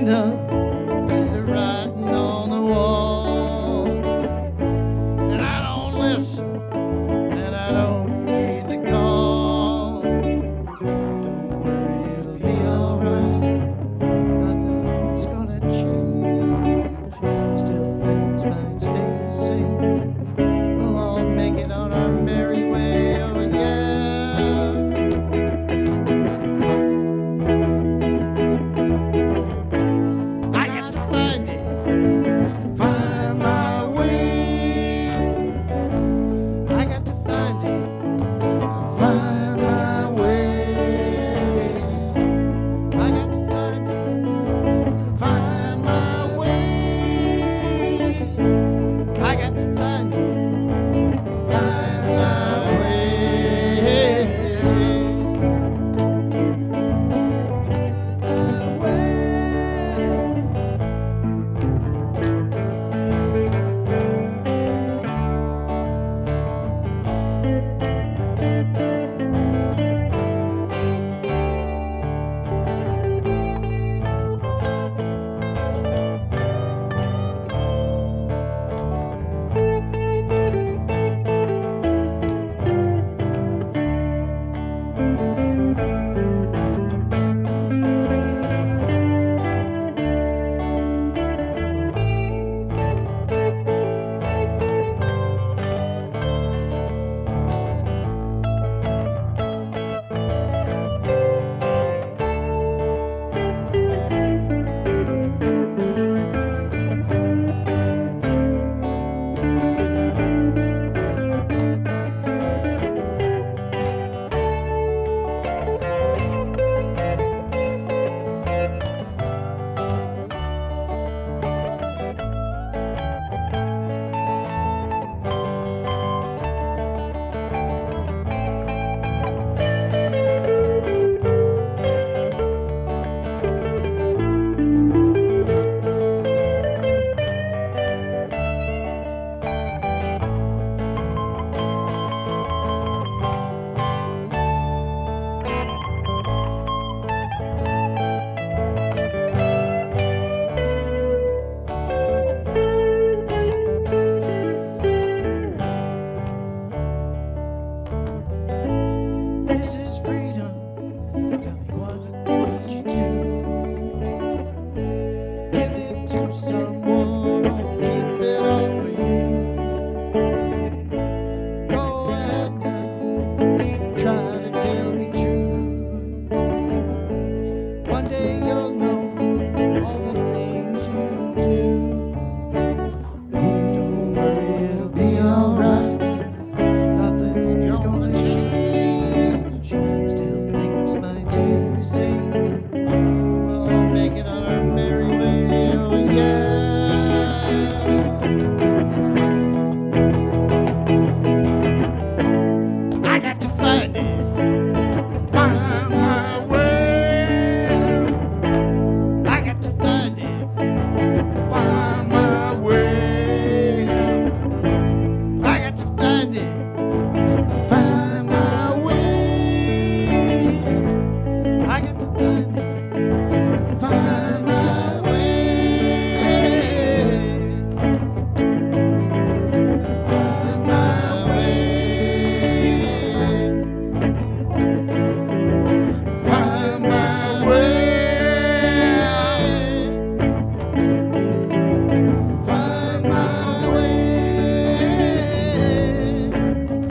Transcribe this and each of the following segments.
freedom. See the writing on the wall. And I don't listen, and I don't need to call. Don't worry, it'll be alright. Nothing's gonna change. Still things might stay the same. We'll all make it on our merry way. Oh yeah. I got to find it, find my way. I got to find it, find my way. I got to find it, find my way. I got to find it, find my way. This is freedom. Tell me what would you do? Give it to someone or keep it all for you. Go ahead now, try to tell me true. One day you'll know all the things you do. Don't worry, it'll be alright. Nothing's gonna change. Still things might stay the same. We'll all make it on our merry way. Oh yeah. I got to find it, find my way. I got to find it, find my way. I got to find it, find my way. I got to find it, find my way. Find my way. Find my way. Find my way.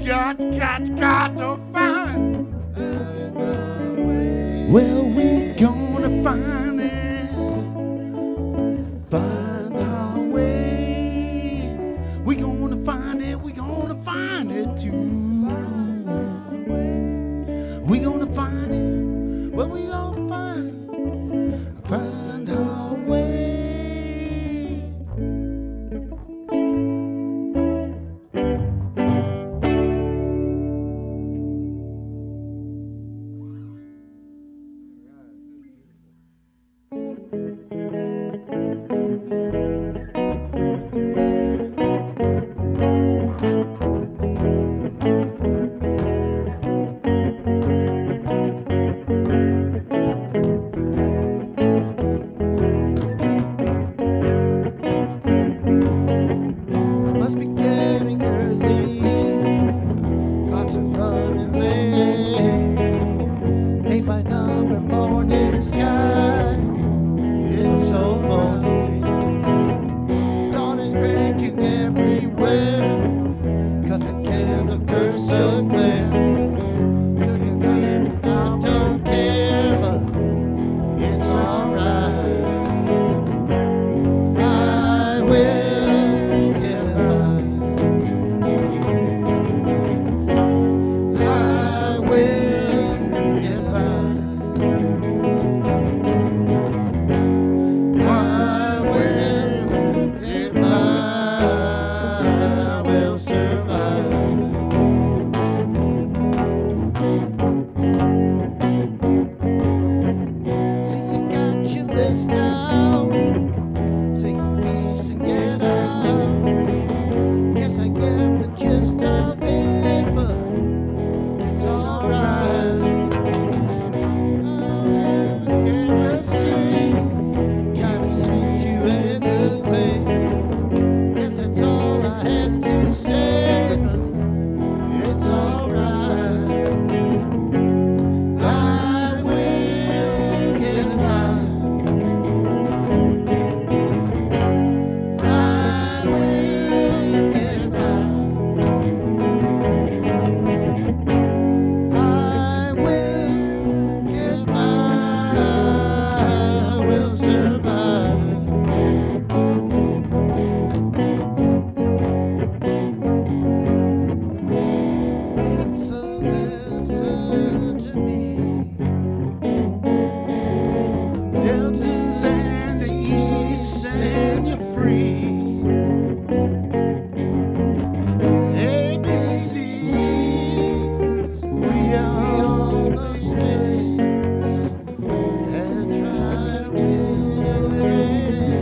got to find. Well, we gonna find it. Find our way. We gonna find it. We gonna find it too. We gonna find it. Well, we gonna find our way. Must be getting early. Got to run and late. Day by number, morning sky. It's so funny. Dawn is breaking everywhere. Cut the candle, curse the glare. I don't care, but it's alright. I will get by. I will get by. I will get by. I will survive. See, you got your list out. Take your piece and get out. Guess I get the gist of it, but it's alright. I can't see, kinda suits you anything. Guess that's all I had to say, but it's alright. I will get by. I will get by. I will get by. I will survive. It's a lesson to me. Deltas and the east, and you're free. ABCs, we all those days. Let's try to kill it.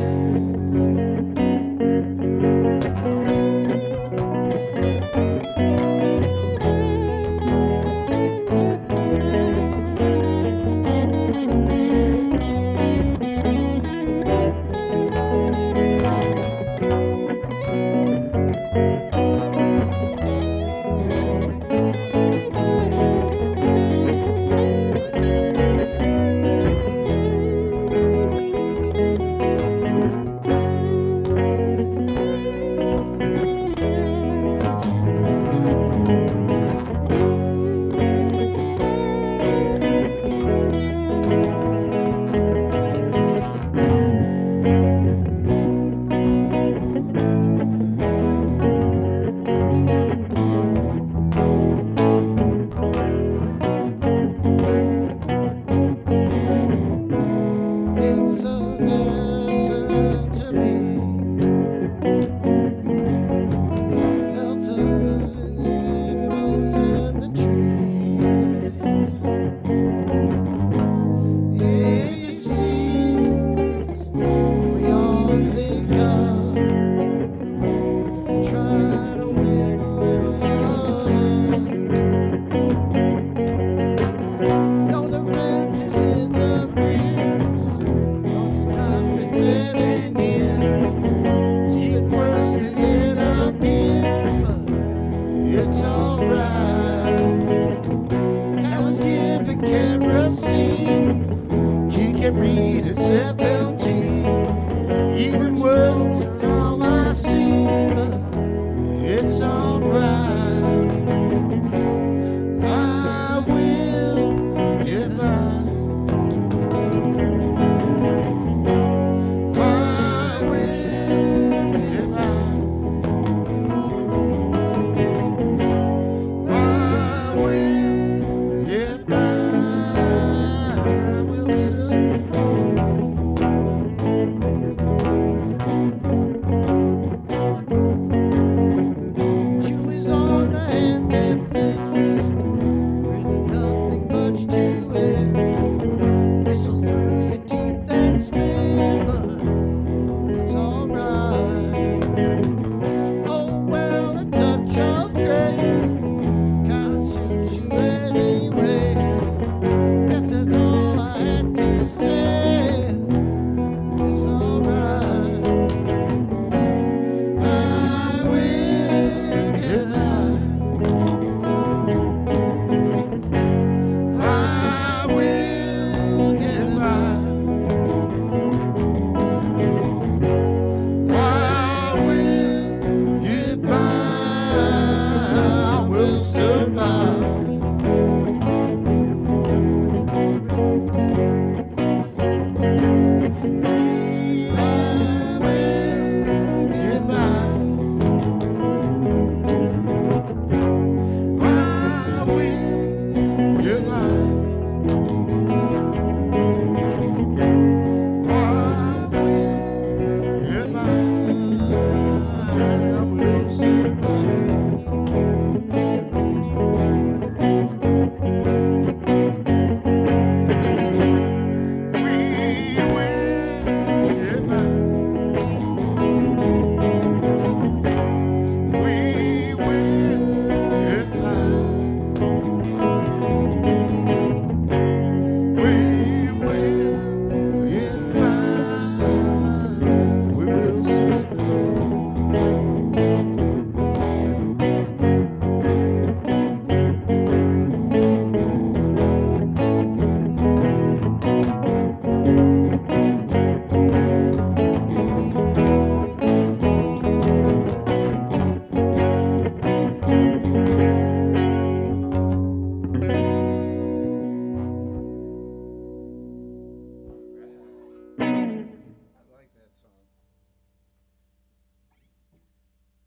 It's a lesson to me. Deltas and the animals and the trees. ABCs, we all think of. Try to win a little love. No, the rent is in the rear. It's not been very near. It's even worse than it appears, but it's alright. Cows giving kerosene. You can read it 7